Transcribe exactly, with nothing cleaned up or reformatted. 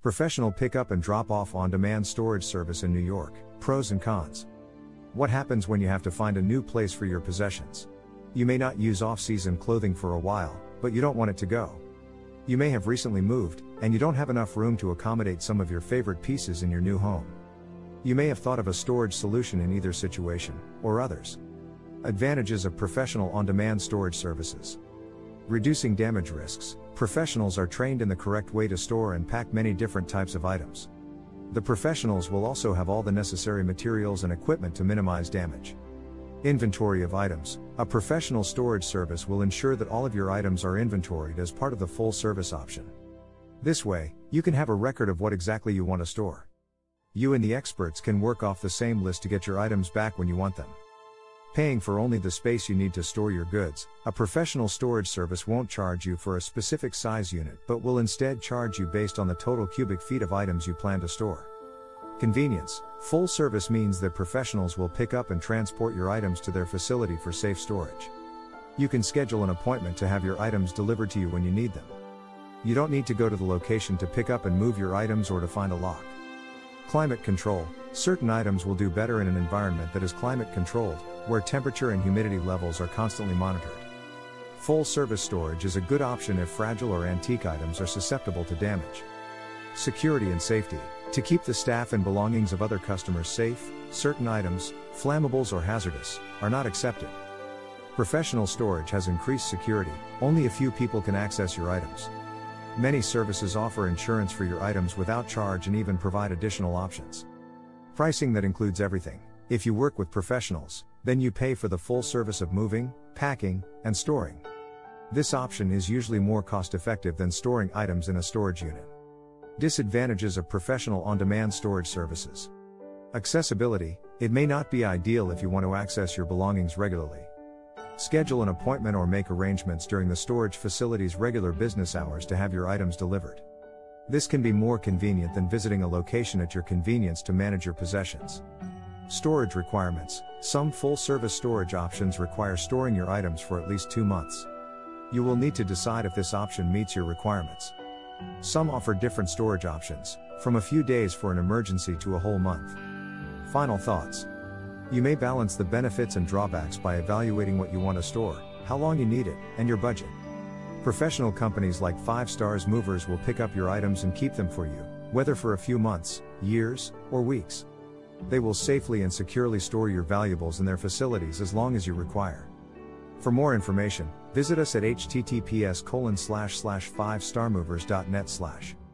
Professional pickup and drop-off on-demand storage service in New York. Pros and cons. What happens when you have to find a new place for your possessions? You may not use off-season clothing for a while, but you don't want it to go. You may have recently moved, and you don't have enough room to accommodate some of your favorite pieces in your new home. You may have thought of a storage solution in either situation, or others. Advantages of professional on-demand storage services. Reducing damage risks. Professionals are trained in the correct way to store and pack many different types of items. The professionals will also have all the necessary materials and equipment to minimize damage. Inventory of items. A professional storage service will ensure that all of your items are inventoried as part of the full service option. This way, you can have a record of what exactly you want to store. You and the experts can work off the same list to get your items back when you want them. Paying for only the space you need to store your goods. A professional storage service won't charge you for a specific size unit but will instead charge you based on the total cubic feet of items you plan to store. Convenience. Full service means that professionals will pick up and transport your items to their facility for safe storage. You can schedule an appointment to have your items delivered to you when you need them. You don't need to go to the location to pick up and move your items or to find a lock. Climate control. Certain items will do better in an environment that is climate controlled, where temperature and humidity levels are constantly monitored. Full service storage is a good option if fragile or antique items are susceptible to damage. Security and safety. To keep the staff and belongings of other customers safe, certain items, flammables or hazardous, are not accepted. Professional storage has increased security. Only a few people can access your items. Many services offer insurance for your items without charge and even provide additional options. Pricing that includes everything. If you work with professionals, then you pay for the full service of moving, packing, and storing. This option is usually more cost-effective than storing items in a storage unit. Disadvantages of professional on-demand storage services. Accessibility. It may not be ideal if you want to access your belongings regularly. Schedule an appointment or make arrangements during the storage facility's regular business hours to have your items delivered. This can be more convenient than visiting a location at your convenience to manage your possessions. Storage requirements. Some full-service storage options require storing your items for at least two months. You will need to decide if this option meets your requirements. Some offer different storage options, from a few days for an emergency to a whole month. Final thoughts. You may balance the benefits and drawbacks by evaluating what you want to store, how long you need it, and your budget. Professional companies like Five Stars Movers will pick up your items and keep them for you, whether for a few months, years, or weeks. They will safely and securely store your valuables in their facilities as long as you require. For more information, visit us at h t t p s colon slash slash five star movers dot net slash.